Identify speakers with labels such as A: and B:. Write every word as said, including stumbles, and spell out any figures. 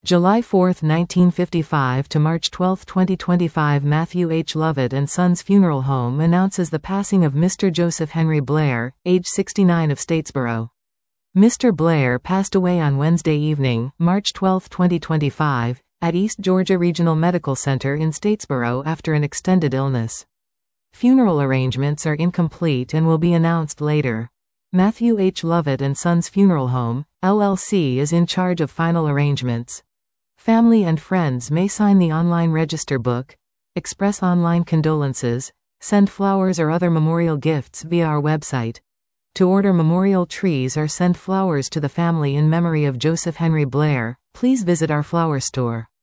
A: July fourth, nineteen fifty-five to March twelfth, twenty twenty-five, Matthew H. Lovett and Sons Funeral Home announces the passing of Mister Joseph Henry Blair, age sixty-nine, of Statesboro. Mister Blair passed away on Wednesday evening, March twelfth, twenty twenty-five, at East Georgia Regional Medical Center in Statesboro after an extended illness. Funeral arrangements are incomplete and will be announced later. Matthew H. Lovett and Sons Funeral Home, L L C is in charge of final arrangements. Family and friends may sign the online register book, express online condolences, send flowers or other memorial gifts via our website. To order memorial trees or send flowers to the family in memory of Joseph Henry Blair, please visit our flower store.